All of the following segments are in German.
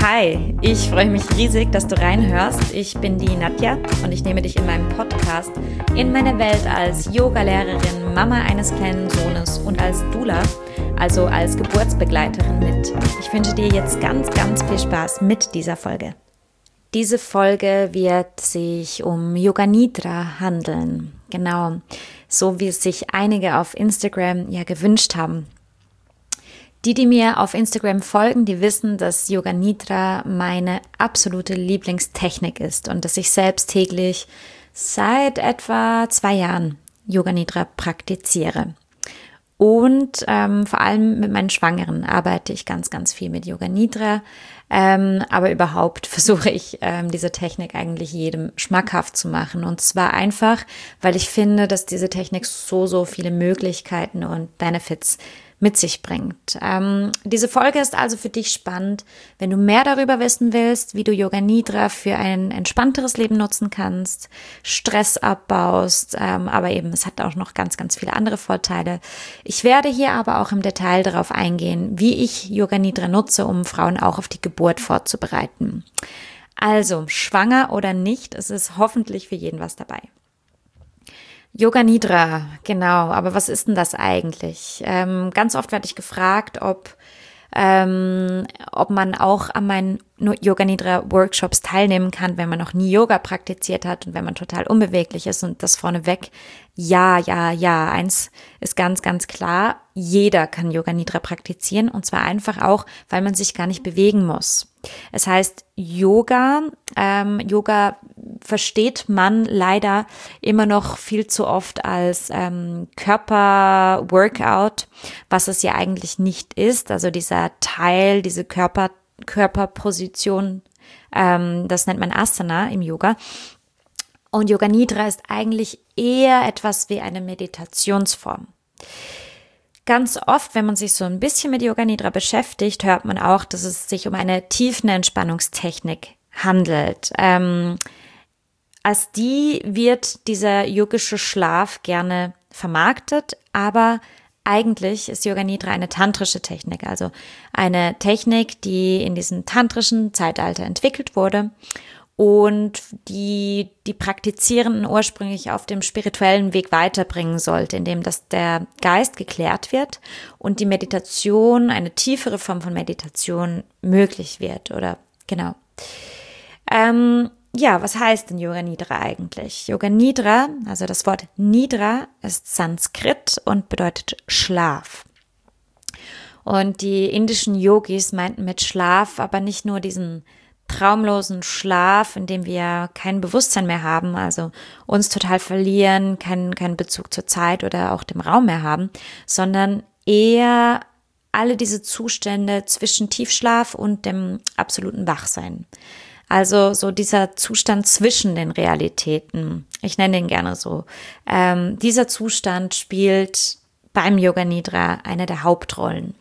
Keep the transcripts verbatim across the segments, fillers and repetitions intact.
Hi, ich freue mich riesig, dass du reinhörst. Ich bin die Nadja und ich nehme dich in meinem Podcast in meine Welt als Yoga-Lehrerin, Mama eines kleinen Sohnes und als Doula, also als Geburtsbegleiterin mit. Ich wünsche dir jetzt ganz, ganz viel Spaß mit dieser Folge. Diese Folge wird sich um Yoga Nidra handeln. Genau, so wie es sich einige auf Instagram ja gewünscht haben. Die, die mir auf Instagram folgen, die wissen, dass Yoga Nidra meine absolute Lieblingstechnik ist und dass ich selbst täglich seit etwa zwei Jahren Yoga Nidra praktiziere. Und ähm, vor allem mit meinen Schwangeren arbeite ich ganz, ganz viel mit Yoga Nidra. Ähm, aber überhaupt versuche ich, ähm, diese Technik eigentlich jedem schmackhaft zu machen. Und zwar einfach, weil ich finde, dass diese Technik so, so viele Möglichkeiten und Benefits mit sich bringt. Ähm, diese Folge ist also für dich spannend, wenn du mehr darüber wissen willst, wie du Yoga Nidra für ein entspannteres Leben nutzen kannst, Stress abbaust, ähm, aber eben es hat auch noch ganz, ganz viele andere Vorteile. Ich werde hier aber auch im Detail darauf eingehen, wie ich Yoga Nidra nutze, um Frauen auch auf die Geburt vorzubereiten. Also, schwanger oder nicht, es ist hoffentlich für jeden was dabei. Yoga Nidra, genau, aber was ist denn das eigentlich? Ähm, ganz oft werde ich gefragt, ob, ähm, ob man auch an meinen Yoga Nidra Workshops teilnehmen kann, wenn man noch nie Yoga praktiziert hat und wenn man total unbeweglich ist, und das vorneweg, ja, ja, ja, eins ist ganz, ganz klar, jeder kann Yoga Nidra praktizieren, und zwar einfach auch, weil man sich gar nicht bewegen muss. Es heißt Yoga, ähm, Yoga versteht man leider immer noch viel zu oft als ähm, Körper-Workout, was es ja eigentlich nicht ist. Also dieser Teil, diese Körper, Körperposition, ähm, das nennt man Asana im Yoga. Und Yoga Nidra ist eigentlich eher etwas wie eine Meditationsform. Ganz oft, wenn man sich so ein bisschen mit Yoga Nidra beschäftigt, hört man auch, dass es sich um eine Tiefenentspannungstechnik handelt. Ähm, als die wird dieser yogische Schlaf gerne vermarktet, aber eigentlich ist Yoga Nidra eine tantrische Technik, also eine Technik, die in diesem tantrischen Zeitalter entwickelt wurde und die die Praktizierenden ursprünglich auf dem spirituellen Weg weiterbringen sollte, indem dass der Geist geklärt wird und die Meditation, eine tiefere Form von Meditation möglich wird, oder genau. Ähm, ja, was heißt denn Yoga Nidra eigentlich? Yoga Nidra, also das Wort Nidra, ist Sanskrit und bedeutet Schlaf. Und die indischen Yogis meinten mit Schlaf aber nicht nur diesen traumlosen Schlaf, in dem wir kein Bewusstsein mehr haben, also uns total verlieren, keinen keinen Bezug zur Zeit oder auch dem Raum mehr haben, sondern eher alle diese Zustände zwischen Tiefschlaf und dem absoluten Wachsein. Also so dieser Zustand zwischen den Realitäten, ich nenne den gerne so, ähm, dieser Zustand spielt beim Yoga Nidra eine der Hauptrollen.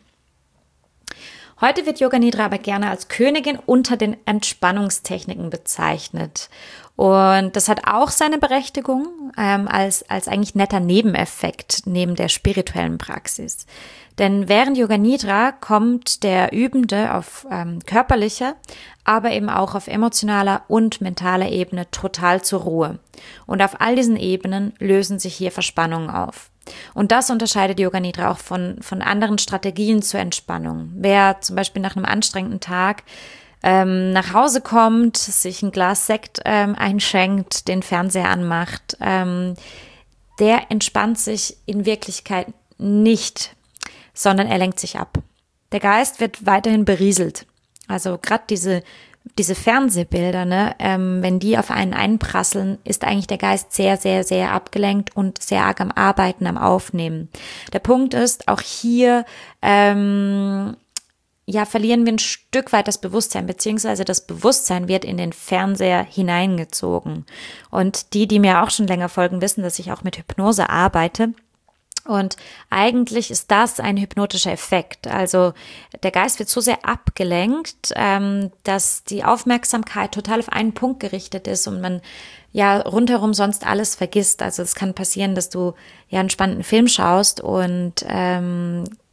Heute wird Yoga Nidra aber gerne als Königin unter den Entspannungstechniken bezeichnet. Und das hat auch seine Berechtigung ähm, als, als eigentlich netter Nebeneffekt neben der spirituellen Praxis. Denn während Yoga Nidra kommt der Übende auf ähm, körperlicher, aber eben auch auf emotionaler und mentaler Ebene total zur Ruhe. Und auf all diesen Ebenen lösen sich hier Verspannungen auf. Und das unterscheidet Yoga Nidra auch von, von anderen Strategien zur Entspannung. Wer zum Beispiel nach einem anstrengenden Tag ähm, nach Hause kommt, sich ein Glas Sekt ähm, einschenkt, den Fernseher anmacht, ähm, der entspannt sich in Wirklichkeit nicht, sondern er lenkt sich ab. Der Geist wird weiterhin berieselt. Also gerade diese diese Fernsehbilder, ne, ähm, wenn die auf einen einprasseln, ist eigentlich der Geist sehr, sehr, sehr abgelenkt und sehr arg am Arbeiten, am Aufnehmen. Der Punkt ist, auch hier ähm, ja, verlieren wir ein Stück weit das Bewusstsein, beziehungsweise das Bewusstsein wird in den Fernseher hineingezogen. Und die, die mir auch schon länger folgen, wissen, dass ich auch mit Hypnose arbeite. Und eigentlich ist das ein hypnotischer Effekt. Also der Geist wird so sehr abgelenkt, ähm, dass die Aufmerksamkeit total auf einen Punkt gerichtet ist und man ja rundherum sonst alles vergisst. Also es kann passieren, dass du ja einen spannenden Film schaust und ähm,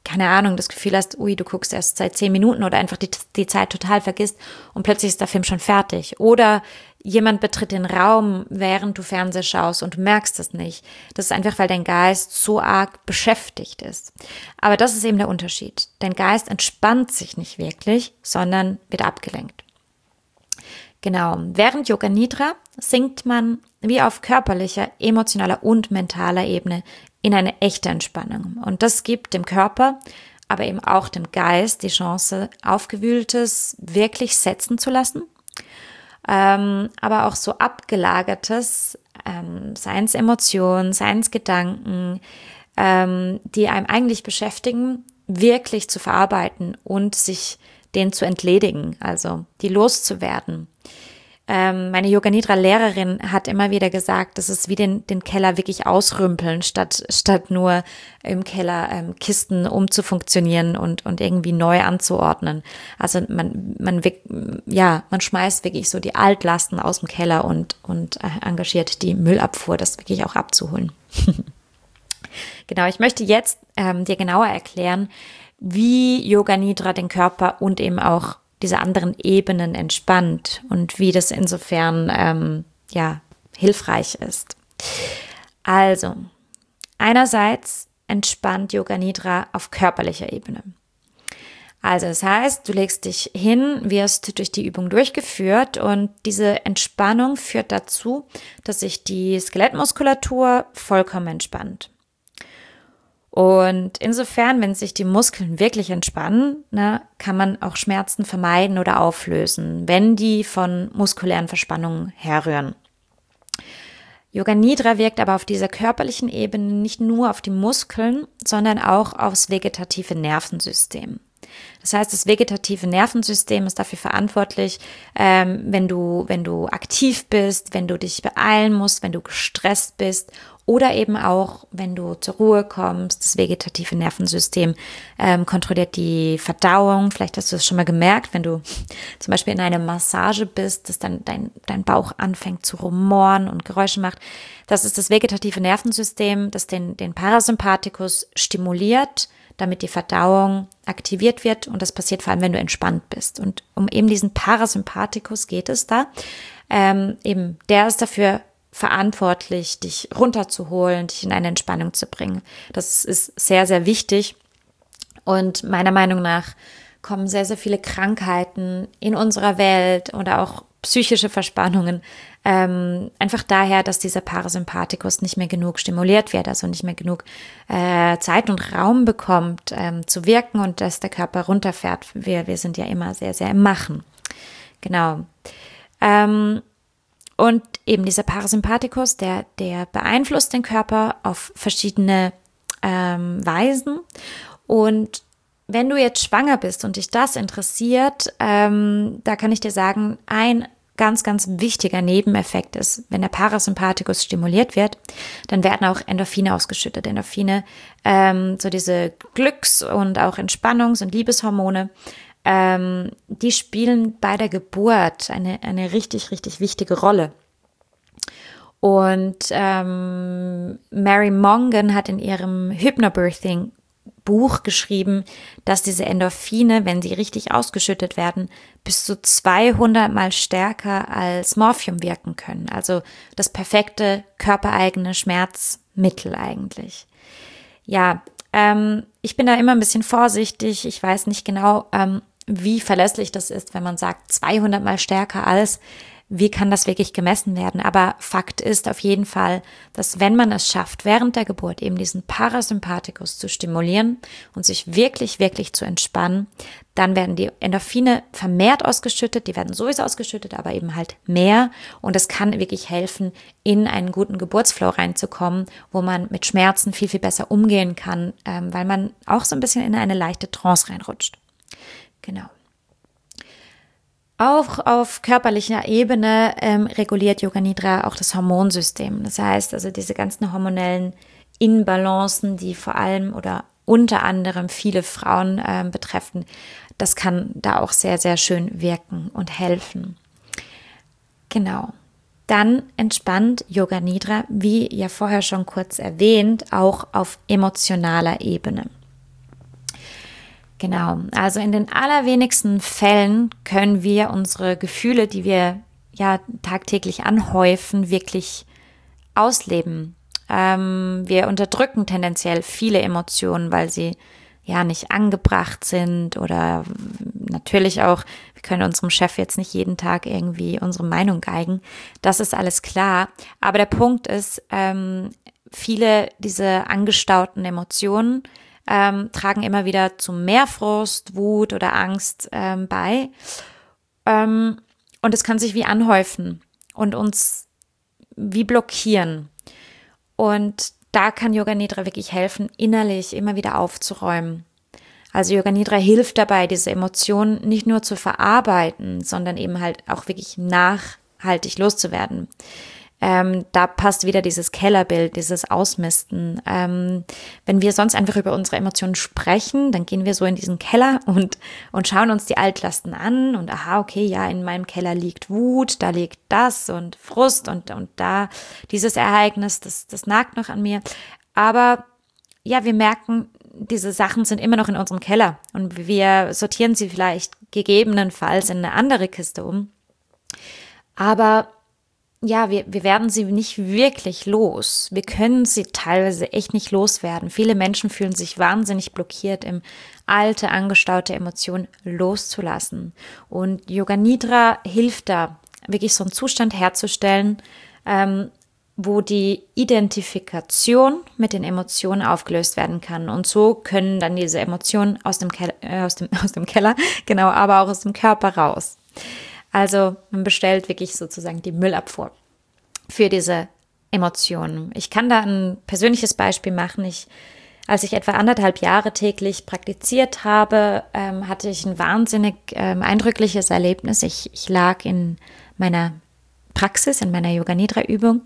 keine Ahnung, das Gefühl hast, ui, du guckst erst seit zehn Minuten oder einfach die, die Zeit total vergisst und plötzlich ist der Film schon fertig. Oder jemand betritt den Raum, während du Fernsehen schaust und du merkst es nicht. Das ist einfach, weil dein Geist so arg beschäftigt ist. Aber das ist eben der Unterschied. Dein Geist entspannt sich nicht wirklich, sondern wird abgelenkt. Genau, während Yoga Nidra sinkt man wie auf körperlicher, emotionaler und mentaler Ebene in eine echte Entspannung. Und das gibt dem Körper, aber eben auch dem Geist die Chance, Aufgewühltes wirklich setzen zu lassen, ähm, aber auch so Abgelagertes, ähm, seien es Emotionen, seien es Gedanken, ähm, die einem eigentlich beschäftigen, wirklich zu verarbeiten und sich denen zu entledigen, also die loszuwerden. Ähm, meine Yoga-Nidra-Lehrerin hat immer wieder gesagt, das ist wie den, den Keller wirklich ausrümpeln, statt, statt nur im Keller ähm, Kisten umzufunktionieren und, und irgendwie neu anzuordnen. Also man, man, ja, man schmeißt wirklich so die Altlasten aus dem Keller und, und engagiert die Müllabfuhr, das wirklich auch abzuholen. Genau, ich möchte jetzt ähm, dir genauer erklären, wie Yoga Nidra den Körper und eben auch diese anderen Ebenen entspannt und wie das insofern ähm, ja hilfreich ist. Also, einerseits entspannt Yoga Nidra auf körperlicher Ebene. Also das heißt, du legst dich hin, wirst durch die Übung durchgeführt und diese Entspannung führt dazu, dass sich die Skelettmuskulatur vollkommen entspannt. Und insofern, wenn sich die Muskeln wirklich entspannen, ne, kann man auch Schmerzen vermeiden oder auflösen, wenn die von muskulären Verspannungen herrühren. Yoga Nidra wirkt aber auf dieser körperlichen Ebene nicht nur auf die Muskeln, sondern auch aufs vegetative Nervensystem. Das heißt, das vegetative Nervensystem ist dafür verantwortlich, ähm, wenn du, wenn du aktiv bist, wenn du dich beeilen musst, wenn du gestresst bist oder eben auch, wenn du zur Ruhe kommst. Das vegetative Nervensystem ähm, kontrolliert die Verdauung. Vielleicht hast du es schon mal gemerkt, wenn du zum Beispiel in einer Massage bist, dass dann dein, dein Bauch anfängt zu rumoren und Geräusche macht. Das ist das vegetative Nervensystem, das den, den Parasympathikus stimuliert, damit die Verdauung aktiviert wird und das passiert vor allem, wenn du entspannt bist. Und um eben diesen Parasympathikus geht es da. Ähm, eben, der ist dafür verantwortlich, dich runterzuholen, dich in eine Entspannung zu bringen. Das ist sehr, sehr wichtig und meiner Meinung nach kommen sehr, sehr viele Krankheiten in unserer Welt oder auch psychische Verspannungen ähm, einfach daher, dass dieser Parasympathikus nicht mehr genug stimuliert wird, also nicht mehr genug äh, Zeit und Raum bekommt ähm, zu wirken und dass der Körper runterfährt. Wir, wir sind ja immer sehr, sehr im Machen. Genau. Ähm, und eben dieser Parasympathikus, der, der beeinflusst den Körper auf verschiedene ähm, Weisen. Und wenn du jetzt schwanger bist und dich das interessiert, ähm, da kann ich dir sagen, ein ganz, ganz wichtiger Nebeneffekt ist, wenn der Parasympathikus stimuliert wird, dann werden auch Endorphine ausgeschüttet. Endorphine, ähm, so diese Glücks- und auch Entspannungs- und Liebeshormone, ähm, die spielen bei der Geburt eine, eine richtig, richtig wichtige Rolle. Und ähm, Mary Mongan hat in ihrem Hypnobirthing Buch geschrieben, dass diese Endorphine, wenn sie richtig ausgeschüttet werden, bis zu zweihundert Mal stärker als Morphium wirken können. Also das perfekte körpereigene Schmerzmittel eigentlich. Ja, ähm, ich bin da immer ein bisschen vorsichtig. Ich weiß nicht genau, ähm, wie verlässlich das ist, wenn man sagt zweihundert Mal stärker als. Wie kann das wirklich gemessen werden? Aber Fakt ist auf jeden Fall, dass wenn man es schafft, während der Geburt eben diesen Parasympathikus zu stimulieren und sich wirklich, wirklich zu entspannen, dann werden die Endorphine vermehrt ausgeschüttet, die werden sowieso ausgeschüttet, aber eben halt mehr. Und es kann wirklich helfen, in einen guten Geburtsflow reinzukommen, wo man mit Schmerzen viel, viel besser umgehen kann, ähm, weil man auch so ein bisschen in eine leichte Trance reinrutscht. Genau. Auch auf körperlicher Ebene ähm, reguliert Yoga Nidra auch das Hormonsystem. Das heißt, also diese ganzen hormonellen Inbalancen, die vor allem oder unter anderem viele Frauen ähm, betreffen, das kann da auch sehr, sehr schön wirken und helfen. Genau. Dann entspannt Yoga Nidra, wie ja vorher schon kurz erwähnt, auch auf emotionaler Ebene. Genau, also in den allerwenigsten Fällen können wir unsere Gefühle, die wir ja tagtäglich anhäufen, wirklich ausleben. Ähm, wir unterdrücken tendenziell viele Emotionen, weil sie ja nicht angebracht sind oder natürlich auch, wir können unserem Chef jetzt nicht jeden Tag irgendwie unsere Meinung geigen. Das ist alles klar. Aber der Punkt ist, ähm, viele dieser angestauten Emotionen ähm, tragen immer wieder zu mehr Frust, Wut oder Angst ähm, bei. Ähm, und es kann sich wie anhäufen und uns wie blockieren. Und da kann Yoga Nidra wirklich helfen, innerlich immer wieder aufzuräumen. Also Yoga Nidra hilft dabei, diese Emotionen nicht nur zu verarbeiten, sondern eben halt auch wirklich nachhaltig loszuwerden. Ähm, da passt wieder dieses Kellerbild, dieses Ausmisten. Ähm, wenn wir sonst einfach über unsere Emotionen sprechen, dann gehen wir so in diesen Keller und, und schauen uns die Altlasten an und aha, okay, ja, in meinem Keller liegt Wut, da liegt das und Frust und, und da dieses Ereignis, das, das nagt noch an mir. Aber ja, wir merken, diese Sachen sind immer noch in unserem Keller und wir sortieren sie vielleicht gegebenenfalls in eine andere Kiste um. Aber ja, wir, wir werden sie nicht wirklich los. Wir können sie teilweise echt nicht loswerden. Viele Menschen fühlen sich wahnsinnig blockiert, im alte, angestaute Emotionen loszulassen. Und Yoga Nidra hilft da, wirklich so einen Zustand herzustellen, ähm, wo die Identifikation mit den Emotionen aufgelöst werden kann. Und so können dann diese Emotionen aus dem Keller, äh, aus dem, aus dem Keller, genau, aber auch aus dem Körper raus. Also man bestellt wirklich sozusagen die Müllabfuhr für diese Emotionen. Ich kann da ein persönliches Beispiel machen. Ich, als ich etwa anderthalb Jahre täglich praktiziert habe, ähm, hatte ich ein wahnsinnig ähm, eindrückliches Erlebnis. Ich, ich lag in meiner Praxis, in meiner Yoga-Nidra-Übung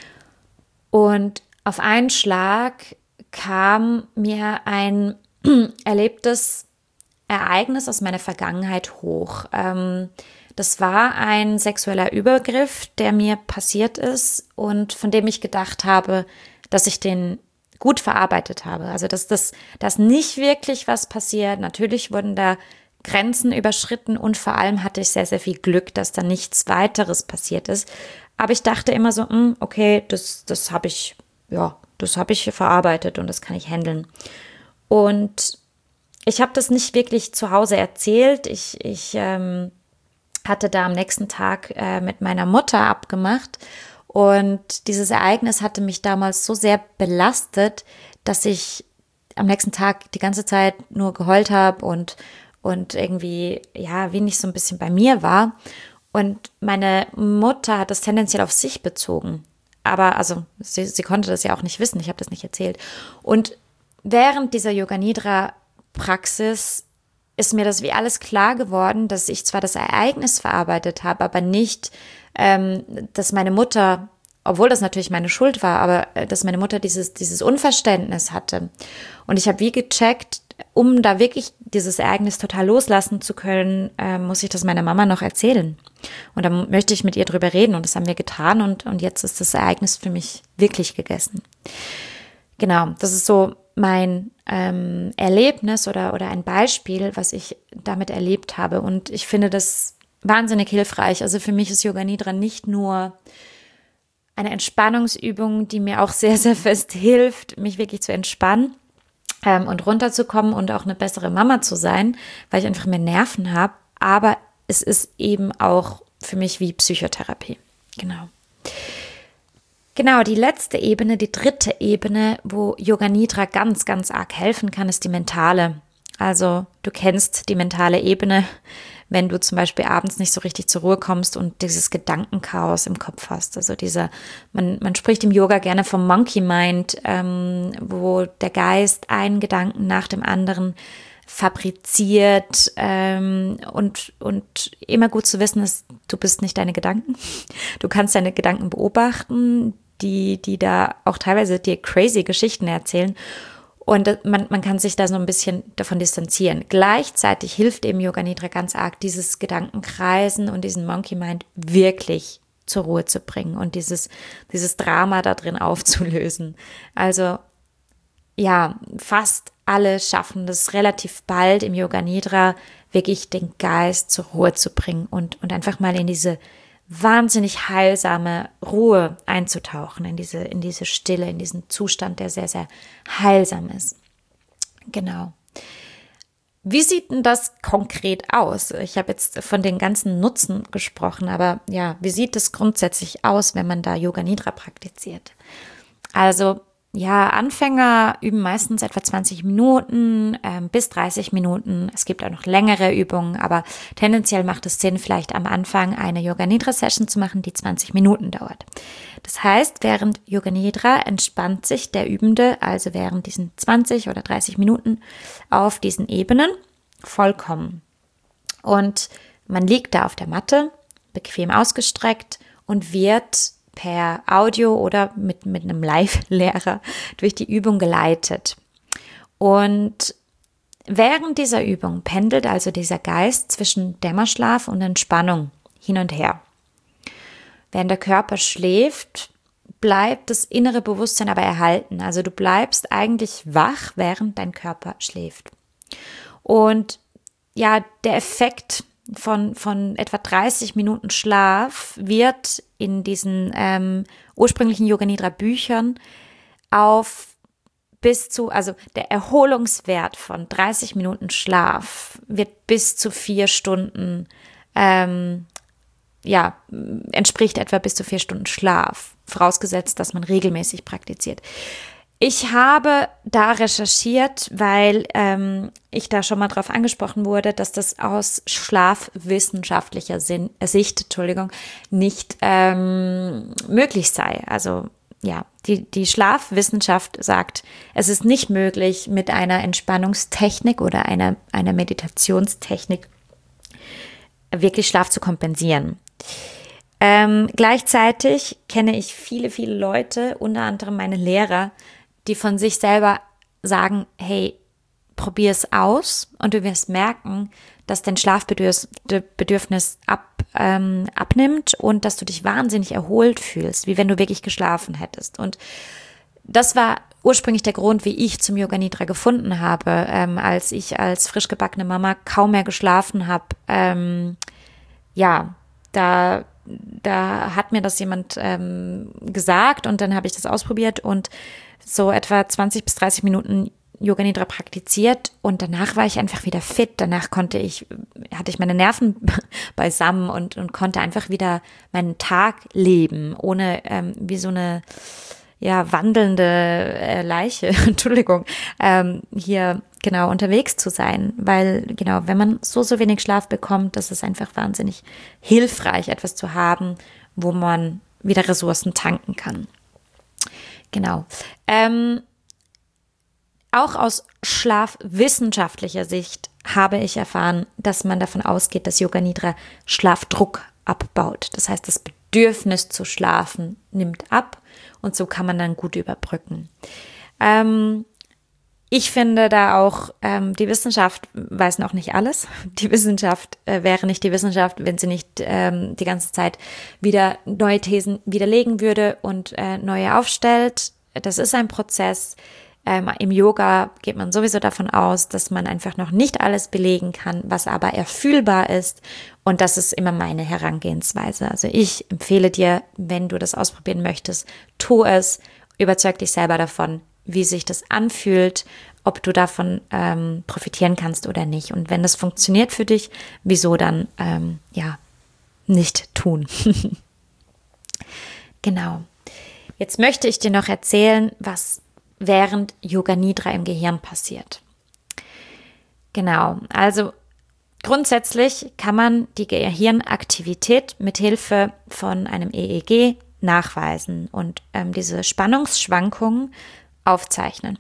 und auf einen Schlag kam mir ein erlebtes Ereignis aus meiner Vergangenheit hoch. Ähm, Das war ein sexueller Übergriff, der mir passiert ist und von dem ich gedacht habe, dass ich den gut verarbeitet habe. Also dass das dass nicht wirklich was passiert. Natürlich wurden da Grenzen überschritten und vor allem hatte ich sehr, sehr viel Glück, dass da nichts weiteres passiert ist. Aber ich dachte immer so, okay, das, das habe ich, ja, das habe ich verarbeitet und das kann ich handeln. Und ich habe das nicht wirklich zu Hause erzählt. Ich, ich ähm, hatte da am nächsten Tag äh, mit meiner Mutter abgemacht und dieses Ereignis hatte mich damals so sehr belastet, dass ich am nächsten Tag die ganze Zeit nur geheult habe und, und irgendwie, ja, wenig so ein bisschen bei mir war. Und meine Mutter hat das tendenziell auf sich bezogen. Aber also sie, sie konnte das ja auch nicht wissen, ich habe das nicht erzählt. Und während dieser Yoga Nidra Praxis ist mir das wie alles klar geworden, dass ich zwar das Ereignis verarbeitet habe, aber nicht, ähm, dass meine Mutter, obwohl das natürlich meine Schuld war, aber äh, dass meine Mutter dieses, dieses Unverständnis hatte. Und ich habe wie gecheckt, um da wirklich dieses Ereignis total loslassen zu können, äh, muss ich das meiner Mama noch erzählen. Und dann möchte ich mit ihr drüber reden und das haben wir getan und, und jetzt ist das Ereignis für mich wirklich gegessen. Genau, das ist so mein ähm, Erlebnis oder, oder ein Beispiel, was ich damit erlebt habe. Und ich finde das wahnsinnig hilfreich. Also für mich ist Yoga Nidra nicht nur eine Entspannungsübung, die mir auch sehr, sehr fest hilft, mich wirklich zu entspannen ähm, und runterzukommen und auch eine bessere Mama zu sein, weil ich einfach mehr Nerven habe. Aber es ist eben auch für mich wie Psychotherapie. Genau. Genau, die letzte Ebene, die dritte Ebene, wo Yoga Nidra ganz, ganz arg helfen kann, ist die mentale. Also du kennst die mentale Ebene, wenn du zum Beispiel abends nicht so richtig zur Ruhe kommst und dieses Gedankenchaos im Kopf hast. Also dieser, man, man spricht im Yoga gerne vom Monkey Mind, ähm, wo der Geist einen Gedanken nach dem anderen fabriziert ähm, und, und immer gut zu wissen ist, du bist nicht deine Gedanken. Du kannst deine Gedanken beobachten, die, die da auch teilweise dir crazy Geschichten erzählen und man, man kann sich da so ein bisschen davon distanzieren. Gleichzeitig hilft eben Yoga Nidra ganz arg, dieses Gedankenkreisen und diesen Monkey Mind wirklich zur Ruhe zu bringen und dieses, dieses Drama da drin aufzulösen. Also ja, fast alle schaffen das relativ bald im Yoga Nidra, wirklich den Geist zur Ruhe zu bringen und, und einfach mal in diese wahnsinnig heilsame Ruhe einzutauchen, in diese, in diese Stille, in diesen Zustand, der sehr, sehr heilsam ist. Genau. Wie sieht denn das konkret aus? Ich habe jetzt von den ganzen Nutzen gesprochen, aber ja, wie sieht es grundsätzlich aus, wenn man da Yoga Nidra praktiziert? Also ja, Anfänger üben meistens etwa zwanzig Minuten ähm, bis dreißig Minuten. Es gibt auch noch längere Übungen, aber tendenziell macht es Sinn, vielleicht am Anfang eine Yoga Nidra Session zu machen, die zwanzig Minuten dauert. Das heißt, während Yoga Nidra entspannt sich der Übende, also während diesen zwanzig oder dreißig Minuten auf diesen Ebenen vollkommen. Und man liegt da auf der Matte, bequem ausgestreckt und wird per Audio oder mit, mit einem Live-Lehrer durch die Übung geleitet. Und während dieser Übung pendelt also dieser Geist zwischen Dämmerschlaf und Entspannung hin und her. Während der Körper schläft, bleibt das innere Bewusstsein aber erhalten. Also du bleibst eigentlich wach, während dein Körper schläft. Und ja, der Effekt von, von etwa dreißig Minuten Schlaf wird in diesen ähm, ursprünglichen Yoga Nidra Büchern auf bis zu, also der Erholungswert von dreißig Minuten Schlaf wird bis zu vier Stunden, ähm, ja, entspricht etwa bis zu vier Stunden Schlaf, vorausgesetzt, dass man regelmäßig praktiziert. Ich habe da recherchiert, weil ähm, ich da schon mal drauf angesprochen wurde, dass das aus schlafwissenschaftlicher Sinn, äh, Sicht Entschuldigung, nicht ähm, möglich sei. Also ja, die, die Schlafwissenschaft sagt, es ist nicht möglich, mit einer Entspannungstechnik oder einer, einer Meditationstechnik wirklich Schlaf zu kompensieren. Ähm, gleichzeitig kenne ich viele, viele Leute, unter anderem meine Lehrer, die von sich selber sagen, hey, probier es aus und du wirst merken, dass dein Schlafbedürfnis ab, ähm, abnimmt und dass du dich wahnsinnig erholt fühlst, wie wenn du wirklich geschlafen hättest. Und das war ursprünglich der Grund, wie ich zum Yoga Nidra gefunden habe, ähm, als ich als frisch gebackene Mama kaum mehr geschlafen habe. Ähm, ja, da Da hat mir das jemand ähm, gesagt und dann habe ich das ausprobiert und so etwa zwanzig bis dreißig Minuten Yoga Nidra praktiziert und danach war ich einfach wieder fit. Danach konnte ich, hatte ich meine Nerven beisammen und, und konnte einfach wieder meinen Tag leben, ohne ähm, wie so eine ja wandelnde äh, Leiche, Entschuldigung, ähm, hier genau unterwegs zu sein, weil genau, wenn man so, so wenig Schlaf bekommt, das ist einfach wahnsinnig hilfreich, etwas zu haben, wo man wieder Ressourcen tanken kann. Genau. Ähm, auch aus schlafwissenschaftlicher Sicht habe ich erfahren, dass man davon ausgeht, dass Yoga Nidra Schlafdruck abbaut. Das heißt, das Bedürfnis zu schlafen nimmt ab und so kann man dann gut überbrücken. Ähm, Ich finde da auch, ähm, die Wissenschaft weiß noch nicht alles. Die Wissenschaft äh, wäre nicht die Wissenschaft, wenn sie nicht ähm, die ganze Zeit wieder neue Thesen widerlegen würde und äh, neue aufstellt. Das ist ein Prozess. Ähm, im Yoga geht man sowieso davon aus, dass man einfach noch nicht alles belegen kann, was aber erfühlbar ist. Und das ist immer meine Herangehensweise. Also ich empfehle dir, wenn du das ausprobieren möchtest, tu es, überzeug dich selber davon, wie sich das anfühlt, ob du davon ähm, profitieren kannst oder nicht. Und wenn das funktioniert für dich, wieso dann ähm, ja nicht tun? Genau. Jetzt möchte ich dir noch erzählen, was während Yoga Nidra im Gehirn passiert. Genau, also grundsätzlich kann man die Gehirnaktivität mit Hilfe von einem E E G nachweisen und ähm, diese Spannungsschwankungen aufzeichnen.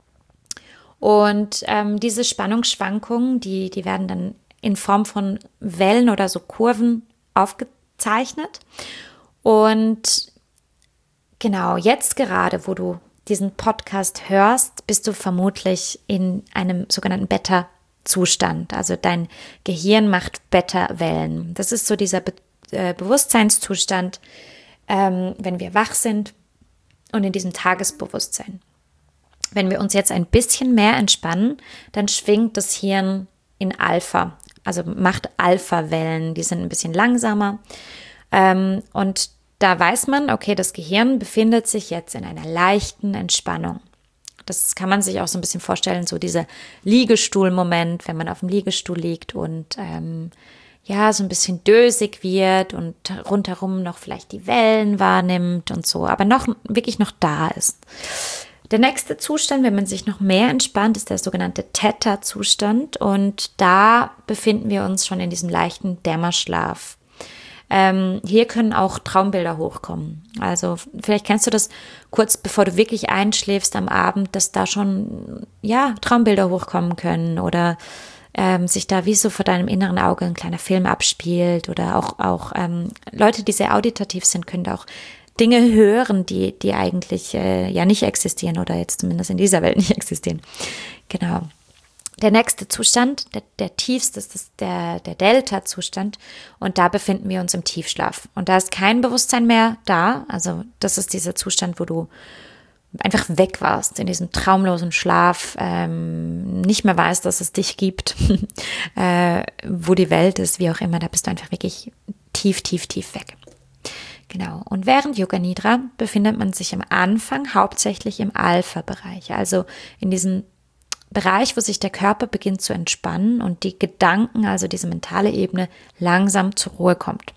Und ähm, diese Spannungsschwankungen, die, die werden dann in Form von Wellen oder so Kurven aufgezeichnet. Und genau jetzt gerade, wo du diesen Podcast hörst, bist du vermutlich in einem sogenannten Beta-Zustand. Also dein Gehirn macht Beta-Wellen. Das ist so dieser Be- äh, Bewusstseinszustand, ähm, wenn wir wach sind und in diesem Tagesbewusstsein. Wenn wir uns jetzt ein bisschen mehr entspannen, dann schwingt das Hirn in Alpha, also macht Alpha-Wellen, die sind ein bisschen langsamer. Ähm, und da weiß man, okay, das Gehirn befindet sich jetzt in einer leichten Entspannung. Das kann man sich auch so ein bisschen vorstellen, so dieser Liegestuhl-Moment, wenn man auf dem Liegestuhl liegt und ähm, ja, so ein bisschen dösig wird und rundherum noch vielleicht die Wellen wahrnimmt und so, aber noch wirklich noch da ist. Der nächste Zustand, wenn man sich noch mehr entspannt, ist der sogenannte Theta-Zustand und da befinden wir uns schon in diesem leichten Dämmerschlaf. Ähm, hier können auch Traumbilder hochkommen. Also vielleicht kennst du das kurz bevor du wirklich einschläfst am Abend, dass da schon ja Traumbilder hochkommen können oder ähm, sich da wie so vor deinem inneren Auge ein kleiner Film abspielt oder auch, auch ähm, Leute, die sehr auditativ sind, können da auch Dinge hören, die, die eigentlich äh, ja nicht existieren oder jetzt zumindest in dieser Welt nicht existieren. Genau. Der nächste Zustand, der, der tiefste, ist das der, der Delta-Zustand und da befinden wir uns im Tiefschlaf. Und da ist kein Bewusstsein mehr da, also das ist dieser Zustand, wo du einfach weg warst, in diesem traumlosen Schlaf, ähm, nicht mehr weißt, dass es dich gibt, äh, wo die Welt ist, wie auch immer, da bist du einfach wirklich tief, tief, tief weg. Genau. Und während Yoga Nidra befindet man sich am Anfang hauptsächlich im Alpha-Bereich, also in diesem Bereich, wo sich der Körper beginnt zu entspannen und die Gedanken, also diese mentale Ebene, langsam zur Ruhe kommt.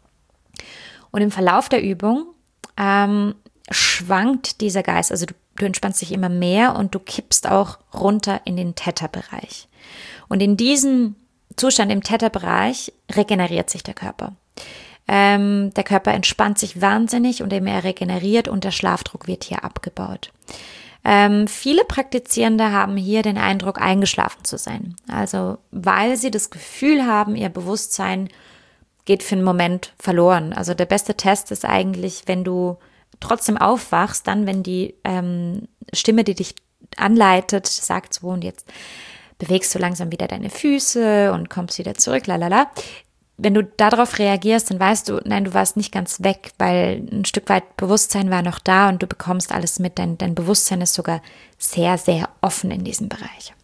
Und im Verlauf der Übung ähm, schwankt dieser Geist, also du, du entspannst dich immer mehr und du kippst auch runter in den Theta-Bereich. Und in diesem Zustand im Theta-Bereich regeneriert sich der Körper. Ähm, der Körper entspannt sich wahnsinnig und eben er regeneriert und der Schlafdruck wird hier abgebaut. Ähm, viele Praktizierende haben hier den Eindruck, eingeschlafen zu sein. Also weil sie das Gefühl haben, ihr Bewusstsein geht für einen Moment verloren. Also der beste Test ist eigentlich, wenn du trotzdem aufwachst, dann wenn die ähm, Stimme, die dich anleitet, sagt so und jetzt bewegst du langsam wieder deine Füße und kommst wieder zurück, lalala. Wenn du darauf reagierst, dann weißt du, nein, du warst nicht ganz weg, weil ein Stück weit Bewusstsein war noch da und du bekommst alles mit. Dein, dein Bewusstsein ist sogar sehr, sehr offen in diesem Bereich.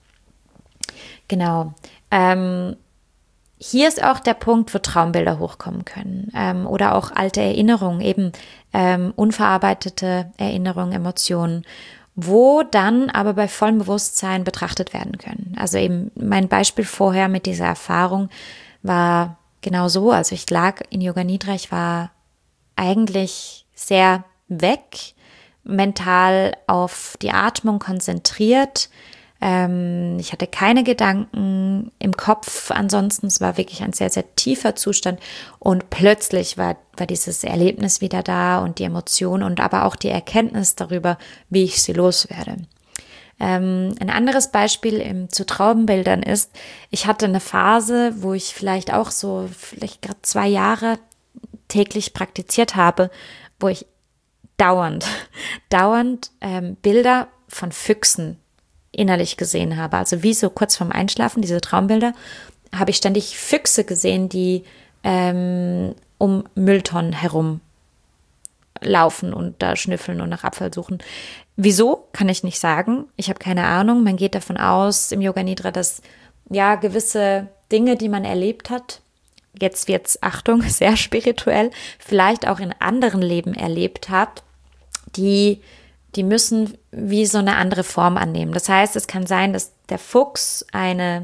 Genau. Ähm, hier ist auch der Punkt, wo Traumbilder hochkommen können ähm, oder auch alte Erinnerungen, eben ähm, unverarbeitete Erinnerungen, Emotionen, wo dann aber bei vollem Bewusstsein betrachtet werden können. Also eben mein Beispiel vorher mit dieser Erfahrung war genau so, also ich lag in Yoga Nidra, ich war eigentlich sehr weg, mental auf die Atmung konzentriert. Ähm, ich hatte keine Gedanken im Kopf, ansonsten es war wirklich ein sehr, sehr tiefer Zustand und plötzlich war, war dieses Erlebnis wieder da und die Emotion und aber auch die Erkenntnis darüber, wie ich sie loswerde. Ähm, ein anderes Beispiel im, zu Traumbildern ist, ich hatte eine Phase, wo ich vielleicht auch so, vielleicht gerade zwei Jahre täglich praktiziert habe, wo ich dauernd, dauernd ähm, Bilder von Füchsen innerlich gesehen habe. Also wie so kurz vorm Einschlafen, diese Traumbilder, habe ich ständig Füchse gesehen, die ähm, um Mülltonnen herum laufen und da schnüffeln und nach Abfall suchen. Wieso, kann ich nicht sagen. Ich habe keine Ahnung. Man geht davon aus im Yoga Nidra, dass ja gewisse Dinge, die man erlebt hat, jetzt wird's, Achtung, sehr spirituell, vielleicht auch in anderen Leben erlebt hat, die, die müssen wie so eine andere Form annehmen. Das heißt, es kann sein, dass der Fuchs eine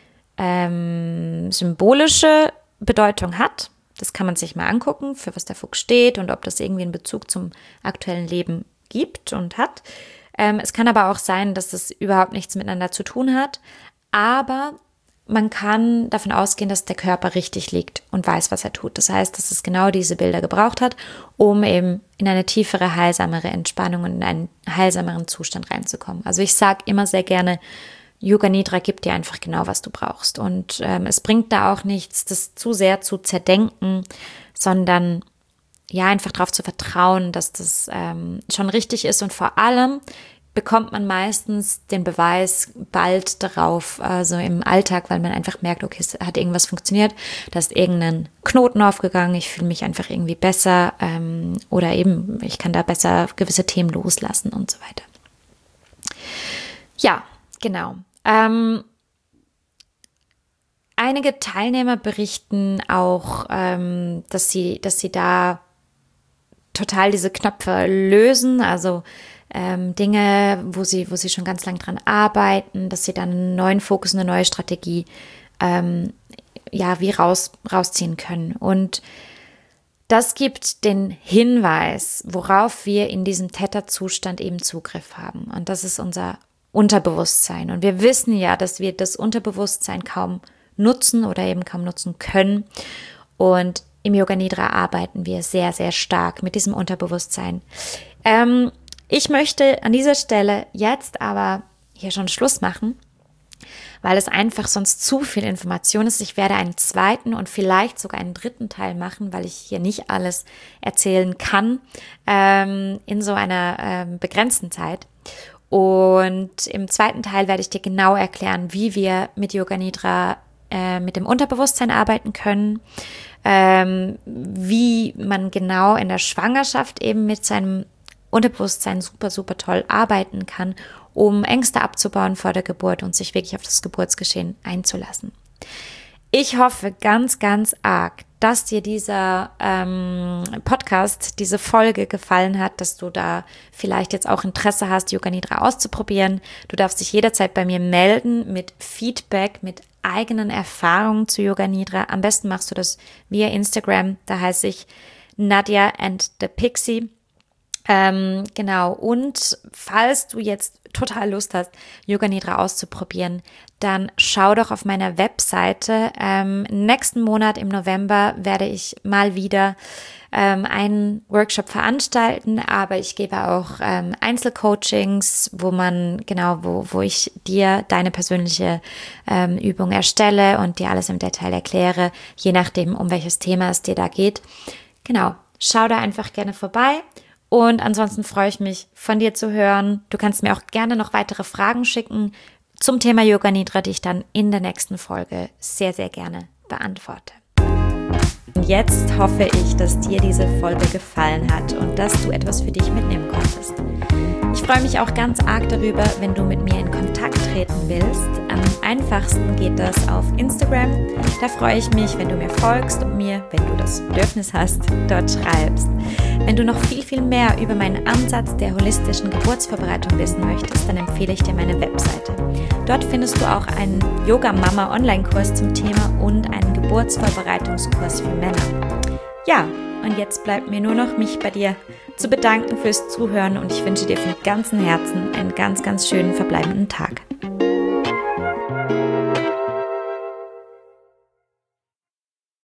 ähm, symbolische Bedeutung hat. Das kann man sich mal angucken, für was der Fuchs steht und ob das irgendwie einen Bezug zum aktuellen Leben gibt und hat. Ähm, es kann aber auch sein, dass es überhaupt nichts miteinander zu tun hat, aber man kann davon ausgehen, dass der Körper richtig liegt und weiß, was er tut. Das heißt, dass es genau diese Bilder gebraucht hat, um eben in eine tiefere, heilsamere Entspannung und in einen heilsameren Zustand reinzukommen. Also ich sage immer sehr gerne, Yoga Nidra gibt dir einfach genau, was du brauchst. Und ähm, es bringt da auch nichts, das zu sehr zu zerdenken, sondern ja, einfach darauf zu vertrauen, dass das ähm, schon richtig ist. Und vor allem bekommt man meistens den Beweis bald darauf, also im Alltag, weil man einfach merkt, okay, es hat irgendwas funktioniert, da ist irgendein Knoten aufgegangen, ich fühle mich einfach irgendwie besser ähm, oder eben, ich kann da besser gewisse Themen loslassen und so weiter. Ja, genau. Ähm, einige Teilnehmer berichten auch, ähm, dass sie, dass sie da total diese Knöpfe lösen, also ähm, Dinge, wo sie, wo sie schon ganz lang dran arbeiten, dass sie dann einen neuen Fokus, eine neue Strategie ähm, ja, wie raus, rausziehen können. Und das gibt den Hinweis, worauf wir in diesem Theta-Zustand eben Zugriff haben. Und das ist unser Unterbewusstsein. Und wir wissen ja, dass wir das Unterbewusstsein kaum nutzen oder eben kaum nutzen können. Und im Yoga Nidra arbeiten wir sehr, sehr stark mit diesem Unterbewusstsein. Ähm, ich möchte an dieser Stelle jetzt aber hier schon Schluss machen, weil es einfach sonst zu viel Information ist. Ich werde einen zweiten und vielleicht sogar einen dritten Teil machen, weil ich hier nicht alles erzählen kann ähm, in so einer ähm, begrenzten Zeit. Und im zweiten Teil werde ich dir genau erklären, wie wir mit Yoga Nidra äh, mit dem Unterbewusstsein arbeiten können, ähm, wie man genau in der Schwangerschaft eben mit seinem Unterbewusstsein super, super toll arbeiten kann, um Ängste abzubauen vor der Geburt und sich wirklich auf das Geburtsgeschehen einzulassen. Ich hoffe ganz, ganz arg, dass dir dieser ähm, Podcast, diese Folge gefallen hat, dass du da vielleicht jetzt auch Interesse hast, Yoga Nidra auszuprobieren. Du darfst dich jederzeit bei mir melden mit Feedback, mit eigenen Erfahrungen zu Yoga Nidra. Am besten machst du das via Instagram, da heiße ich Nadia and the Pixie. Ähm, genau, und falls du jetzt total Lust hast, Yoga Nidra auszuprobieren, dann schau doch auf meiner Webseite. Ähm, nächsten Monat im November werde ich mal wieder ähm, einen Workshop veranstalten, aber ich gebe auch ähm, Einzelcoachings, wo man, genau, wo, wo ich dir deine persönliche ähm, Übung erstelle und dir alles im Detail erkläre, je nachdem, um welches Thema es dir da geht. Genau, schau da einfach gerne vorbei. Und ansonsten freue ich mich, von dir zu hören. Du kannst mir auch gerne noch weitere Fragen schicken zum Thema Yoga Nidra, die ich dann in der nächsten Folge sehr, sehr gerne beantworte. Und jetzt hoffe ich, dass dir diese Folge gefallen hat und dass du etwas für dich mitnehmen konntest. Ich freue mich auch ganz arg darüber, wenn du mit mir in Kontakt treten willst. Am einfachsten geht das auf Instagram. Da freue ich mich, wenn du mir folgst und mir, wenn du das Bedürfnis hast, dort schreibst. Wenn du noch viel, viel mehr über meinen Ansatz der holistischen Geburtsvorbereitung wissen möchtest, dann empfehle ich dir meine Webseite. Dort findest du auch einen Yoga-Mama-Online-Kurs zum Thema und einen Geburtsvorbereitungskurs für Männer. Ja, und jetzt bleibt mir nur noch, mich bei dir zu bedanken fürs Zuhören und ich wünsche dir von ganzem Herzen einen ganz, ganz schönen verbleibenden Tag.